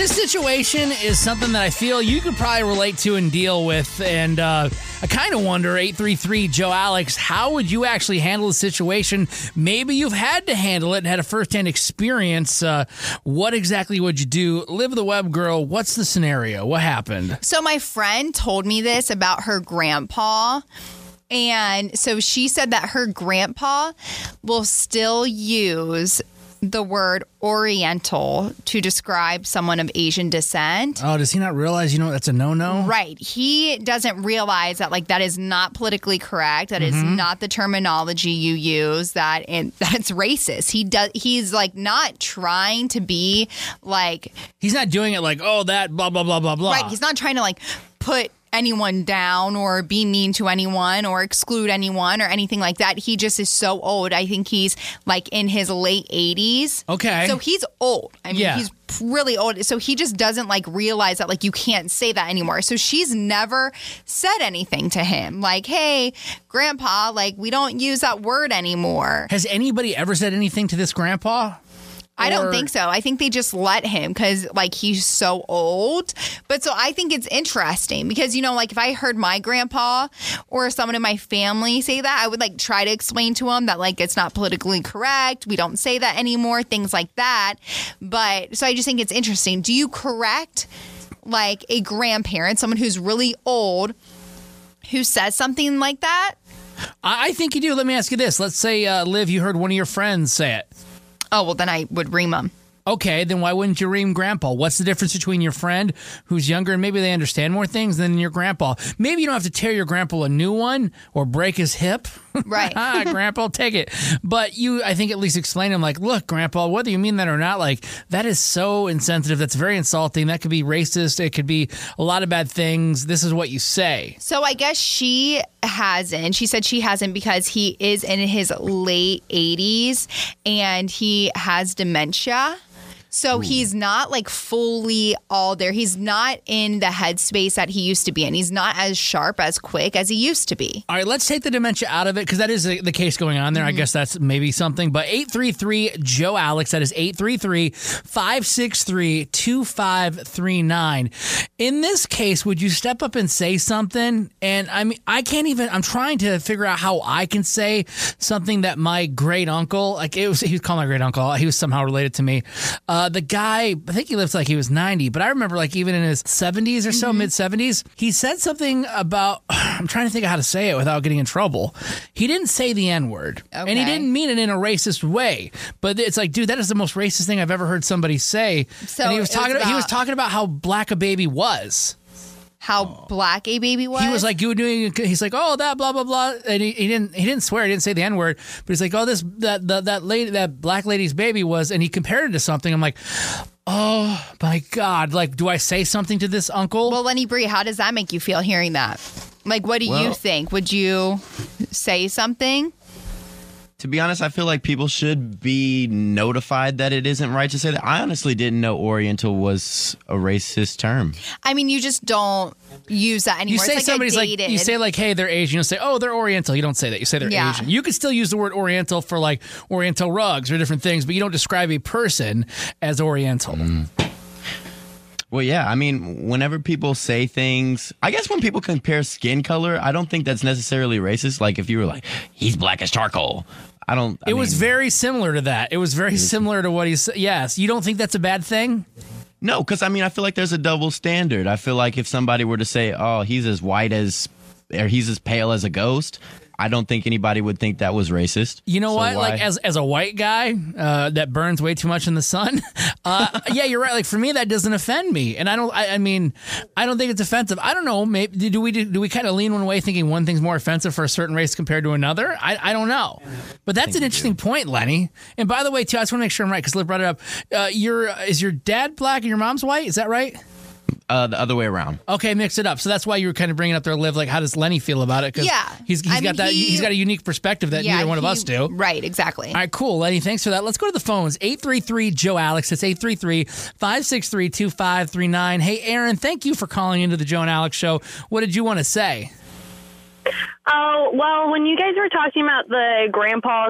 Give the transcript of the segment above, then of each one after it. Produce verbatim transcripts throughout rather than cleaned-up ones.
This situation is something that I feel you could probably relate to and deal with. And uh, I kind of wonder, eight three three Joe Alex, how would you actually handle the situation? Maybe you've had to handle it and had a firsthand experience. Uh, what exactly would you do? Live the web girl, what's the scenario? What happened? So my friend told me this about her grandpa. And so she said that her grandpa will still use the word Oriental to describe someone of Asian descent. Oh, does he not realize, you know, that's a no-no? Right. He doesn't realize that, like, that is not politically correct. That mm-hmm. is not the terminology you use, that it, that it's racist. He does. He's, like, not trying to be, like... He's not doing it like, oh, that blah, blah, blah, blah, blah. Right. He's not trying to, like, put anyone down or be mean to anyone or exclude anyone or anything like that. He just is so old. I think he's like in his late eighties. Okay. So he's old. I mean, yeah. he's really old. So he just doesn't like realize that like you can't say that anymore. So she's never said anything to him like, hey, grandpa, like we don't use that word anymore. Has anybody ever said anything to this grandpa? I don't think so. I think they just let him because, like, he's so old. But so I think it's interesting because, you know, like, if I heard my grandpa or someone in my family say that, I would, like, try to explain to him that, like, it's not politically correct. We don't say that anymore, things like that. But so I just think it's interesting. Do you correct, like, a grandparent, someone who's really old, who says something like that? I think you do. Let me ask you this. Let's say, uh, Liv, you heard one of your friends say it. Oh, well, then I would ream them. Okay, then why wouldn't you ream grandpa? What's the difference between your friend who's younger and maybe they understand more things than your grandpa? Maybe you don't have to tear your grandpa a new one or break his hip. Right. ah, grandpa, take it. But you, I think, at least explain to him, like, look, grandpa, whether you mean that or not, like, that is so insensitive. That's very insulting. That could be racist. It could be a lot of bad things. This is what you say. So I guess she hasn't. She said she hasn't because he is in his late eighties and he has dementia. So Ooh. He's not like fully all there. He's not in the headspace that he used to be in. He's not as sharp, as quick as he used to be. All right, let's take the dementia out of it because that is the case going on there. Mm-hmm. I guess that's maybe something. But eight three three Joe Alex, that is eight three three, five six three, two five three nine. In this case, would you step up and say something? And I mean, I can't even, I'm trying to figure out how I can say something that my great uncle, like it was, he was called my great uncle. He was somehow related to me. Uh, Uh, the guy, I think he lives like he was ninety, but I remember like even in his seventies or so, mm-hmm. mid seventies, he said something about, I'm trying to think of how to say it without getting in trouble. He didn't say the N-word, okay. and he didn't mean it in a racist way, but it's like, dude, that is the most racist thing I've ever heard somebody say. So and he was talking was about, he was talking about how black a baby was. How oh. black a baby was? He was like, you were doing, he's like, oh, that blah, blah, blah. And he, he didn't he didn't swear. He didn't say the N-word. But he's like, oh, this, that, that, that lady, that black lady's baby was, and he compared it to something. I'm like, oh my God. Like, do I say something to this uncle? Well, Lenny Bree, how does that make you feel hearing that? Like, what do well, you think? Would you say something? To be honest, I feel like people should be notified that it isn't right to say that. I honestly didn't know Oriental was a racist term. I mean, you just don't use that anymore. You say it's like somebody's like, you say like, hey, they're Asian. You say, oh, they're Oriental. You don't say that. You say they're yeah. Asian. You could still use the word Oriental for like Oriental rugs or different things, but you don't describe a person as Oriental. Mm. Well, yeah. I mean, whenever people say things, I guess when people compare skin color, I don't think that's necessarily racist. Like if you were like, he's black as charcoal. I don't. I it mean, was very similar to that. It was very similar to what he said. Yes. You don't think that's a bad thing? No, because I mean, I feel like there's a double standard. I feel like if somebody were to say, oh, he's as white as, or he's as pale as a ghost, I don't think anybody would think that was racist. You know so what? Why? Like as as a white guy uh, that burns way too much in the sun, uh, yeah, you're right. Like for me, that doesn't offend me, and I don't. I, I mean, I don't think it's offensive. I don't know. Maybe do we do, do we kind of lean one way, thinking one thing's more offensive for a certain race compared to another? I I don't know, but that's an interesting point, Lenny. And by the way, too, I just want to make sure I'm right because Liv brought it up. Uh, your is your dad black and your mom's white? Is that right? Uh, the other way around. Okay, mix it up. So that's why you were kind of bringing up there, Liv. Like, how does Lenny feel about it? Because yeah, he's he's I got mean, that. He, he's got a unique perspective that yeah, neither one he, of us do. Right, exactly. All right, cool, Lenny. Thanks for that. Let's go to the phones. eight three three Joe Alex. It's eight three three, five six three, two five three nine. Hey, Aaron. Thank you for calling into the Joe and Alex show. What did you want to say? Oh, well, when you guys were talking about the grandpas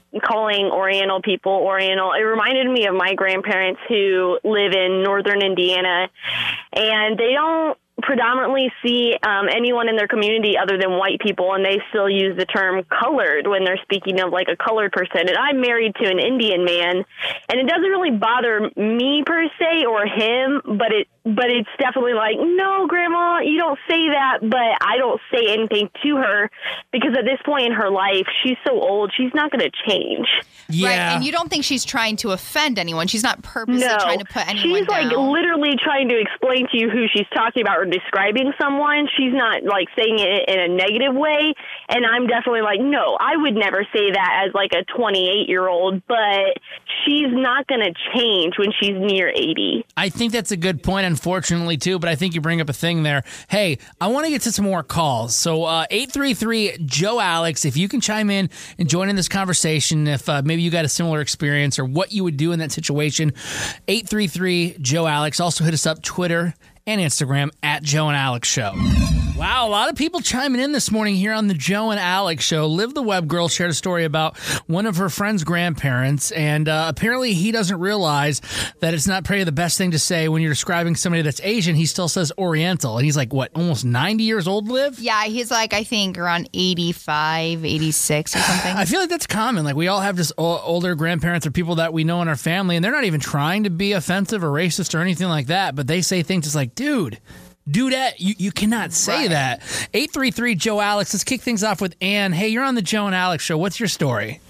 calling Oriental people Oriental. It reminded me of my grandparents who live in northern Indiana, and they don't predominantly see um, anyone in their community other than white people, and they still use the term colored when they're speaking of like a colored person. And I'm married to an Indian man, and it doesn't really bother me per se or him, but it but it's definitely like, no, Grandma, you don't say that. But I don't say anything to her because at this point in her life, she's so old, she's not going to change. Yeah. Right, and you don't think she's trying to offend anyone. She's not purposely No, trying to put anyone she's down. like literally trying to explain to you who she's talking about or describing someone. She's not like saying it in a negative way. And I'm definitely like, no, I would never say that as like a twenty-eight year old, but she's not going to change when she's near eighty. I think that's a good point, unfortunately, too, but I think you bring up a thing there. Hey, I want to get to some more calls. So uh, eight three three Joe Alex, if you can chime in and join in this conversation, if uh, maybe you got a similar experience or what you would do in that situation, eight three three Joe Alex. Also hit us up Twitter and Instagram at Joe and Alex Show. Wow, a lot of people chiming in this morning here on the Joe and Alex Show. Liv the Web Girl shared a story about one of her friend's grandparents, and uh, apparently he doesn't realize that it's not probably the best thing to say when you're describing somebody that's Asian. He still says Oriental, and he's like, what, almost ninety years old, Liv? Yeah, he's like, I think around eighty-five, eighty-six or something. I feel like that's common. Like, we all have just o- older grandparents or people that we know in our family, and they're not even trying to be offensive or racist or anything like that, but they say things just like, dude, do that. You you cannot say Right. that. eight three three Joe Alex. Let's kick things off with Ann. Hey, you're on the Joe and Alex Show. What's your story?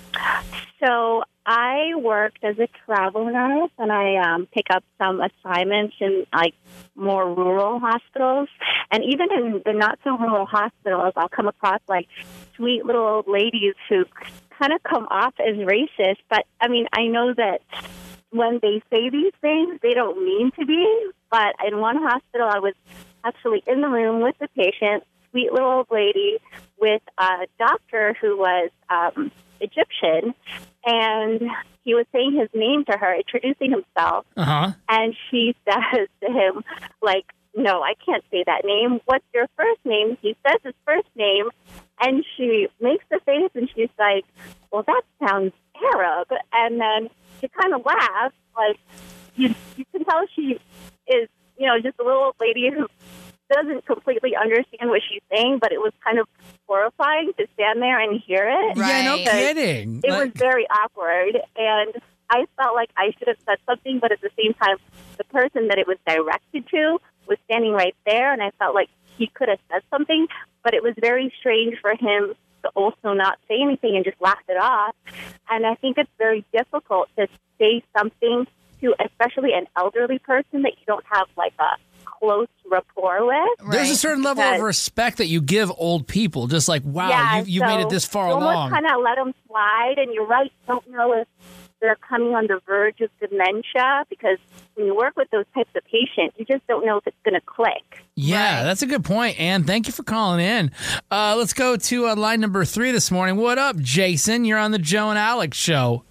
So I worked as a travel nurse, and I um, pick up some assignments in like more rural hospitals. And even in the not so rural hospitals, I'll come across like sweet little old ladies who kind of come off as racist. But I mean, I know that when they say these things, they don't mean to be. But in one hospital, I was actually in the room with the patient, sweet little old lady, with a doctor who was um, Egyptian, and he was saying his name to her, introducing himself, Uh-huh. and she says to him, like, no, I can't say that name. What's your first name? He says his first name, and she makes the face, and she's like, well, that sounds Arab. And then she kind of laughs, like, you, you can tell she is, you know, just a little old lady who doesn't completely understand what she's saying, but it was kind of horrifying to stand there and hear it. Right. Yeah, no Because kidding. It was Like- very awkward, and I felt like I should have said something, but at the same time, the person that it was directed to was standing right there, and I felt like he could have said something, but it was very strange for him to also not say anything and just laugh it off. And I think it's very difficult to say something to, especially an elderly person that you don't have like a close rapport with. There's a Right. certain level of Because- respect that you give old people. Just like, wow, yeah, you, you so made it this far you along. almost kind of let them slide, and you're right, don't know if they're coming on the verge of dementia, because when you work with those types of patients, you just don't know if it's going to click. Yeah, Right. that's a good point, Ann. Thank you for calling in. Uh, let's go to uh, line number three this morning. What up, Jason? You're on the Joe and Alex Show.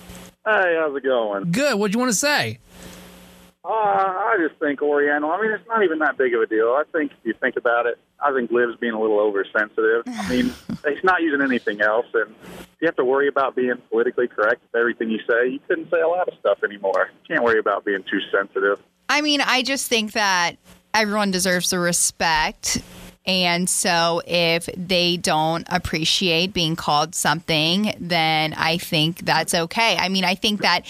Hey, how's it going? Good. What'd you want to say? Uh, I just think Oriental. I mean, it's not even that big of a deal. I think if you think about it, I think Liv's being a little oversensitive. I mean, he's not using anything else, and if you have to worry about being politically correct with everything you say, you couldn't say a lot of stuff anymore. You can't worry about being too sensitive. I mean, I just think that everyone deserves the respect. And so if they don't appreciate being called something, then I think that's okay. I mean, I think that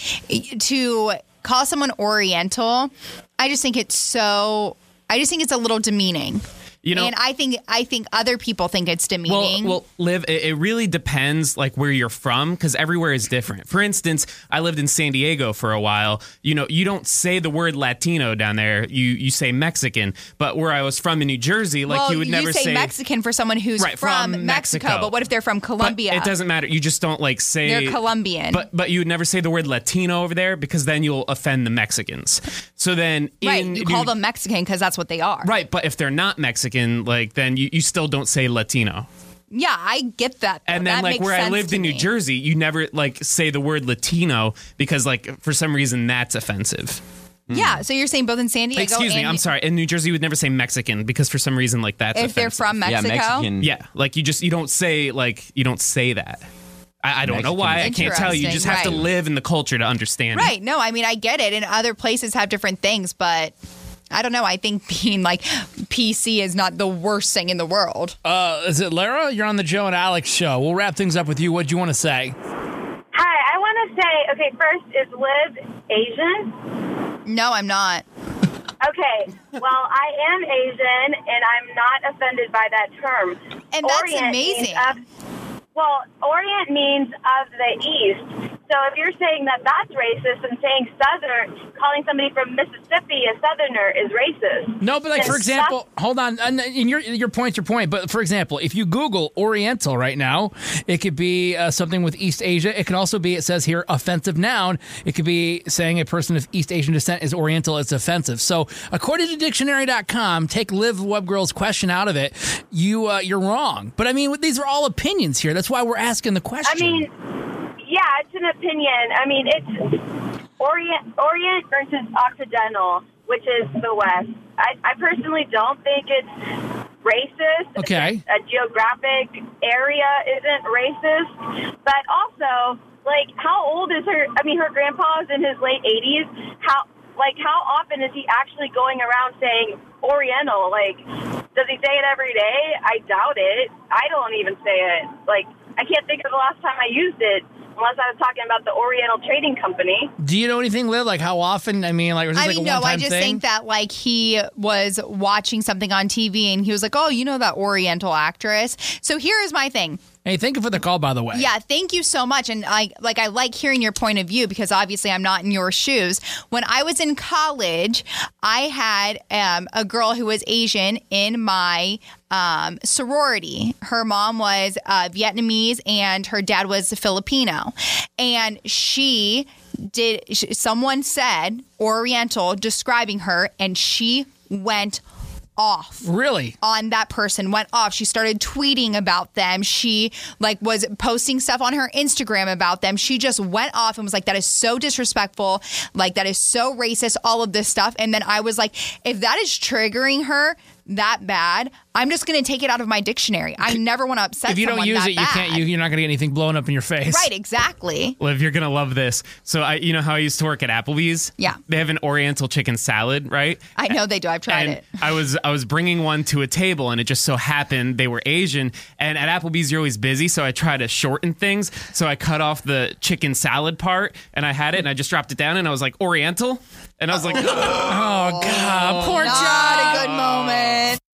to call someone Oriental, I just think it's so, I just think it's a little demeaning. You know, and I think I think other people think it's well, demeaning. well, Liv, it, it really depends, like where you're from, because everywhere is different. For instance, I lived in San Diego for a while. You know, you don't say the word Latino down there. You you say Mexican. But where I was from in New Jersey, like well, you would never say, say Mexican for someone who's Right, from, from Mexico. Mexico. But what if they're from But Colombia? it doesn't matter. You just don't like say They're Colombian. But but you would never say the word Latino over there, because then you'll offend the Mexicans. So then right, in you call New- them Mexican because that's what they are. Right, but if they're not Mexican, like then you, you still don't say Latino. Yeah, I get that. though. And then That like makes where I sense lived to in New me. Jersey, you never like say the word Latino because like for some reason that's offensive. Yeah, so you're saying both in San Diego Excuse me, and I'm sorry. In New Jersey, you would never say Mexican because for some reason like that's if they're offensive. from Mexico. Yeah, Mexican. Yeah, like you just you don't say like you don't say that. I, I don't know Mexican. why. I can't tell you. You just have to Interesting, right. live in the culture to understand it. Right. No, I mean, I get it. And other places have different things, but I don't know. I think being like P C is not the worst thing in the world. Uh, is it Lara? You're on the Joe and Alex show. We'll wrap things up with you. What do you want to say? Hi, I want to say, okay, first, is Liv Asian? No, I'm not. Okay, well, I am Asian, and I'm not offended by that term. And that's Orient amazing. means Of, well, Orient means of the East. So if you're saying that that's racist and saying Southern, calling somebody from Mississippi a Southerner is racist. No, but like, for And example, hold on. And your, your point's your point. But for example, if you Google Oriental right now, it could be uh, something with East Asia. It can also be, it says here, offensive noun. It could be saying a person of East Asian descent is Oriental. It's offensive. So according to dictionary dot com, take Liv Webgirl's question out of it. You, uh, you're wrong. But I mean, these are all opinions here. That's why we're asking the question. I mean, yeah, it's an opinion. I mean, it's Orient, Orient versus Occidental, which is the West. I, I personally don't think it's racist. Okay. A geographic area isn't racist. But also, like, how old is her? I mean, her grandpa's in his late eighties. How, like, how often is he actually going around saying Oriental? Like, does he say it every day? I doubt it. I don't even say it. Like, I can't think of the last time I used it. Unless I was talking about the Oriental Trading Company. Do you know anything, Liv? Like how often? I mean, like, was this I like mean, a no, one-time I just thing? think that like he was watching something on T V and he was like, oh, you know that Oriental actress. So here is my thing. Hey, thank you for the call, by the way. Yeah, thank you so much. And I like I like hearing your point of view because obviously I'm not in your shoes. When I was in college, I had um, a girl who was Asian in my um, sorority. Her mom was uh, Vietnamese and her dad was Filipino. And she did, someone said Oriental describing her, and she went off. Really? On that person, went off. She started tweeting about them. She like was posting stuff on her Instagram about them. She just went off and was like, that is so disrespectful. Like, that is so racist, all of this stuff. And then I was like, if that is triggering her that bad, I'm just going to take it out of my dictionary. I never want to upset If you don't someone use that it, you bad. can't. You, you're not going to get anything blown up in your face. Right, exactly. Liv, you're gonna love this. So I, you know how I used to work at Applebee's? Yeah. They have an Oriental chicken salad, right? I know they do. I've tried and it. I was I was bringing one to a table, and it just so happened they were Asian. And at Applebee's, you're always busy, so I try to shorten things. So I cut off the chicken salad part, and I had it, and I just dropped it down, and I was like, Oriental, and I was like, Oh God, poor Not John. a good moment.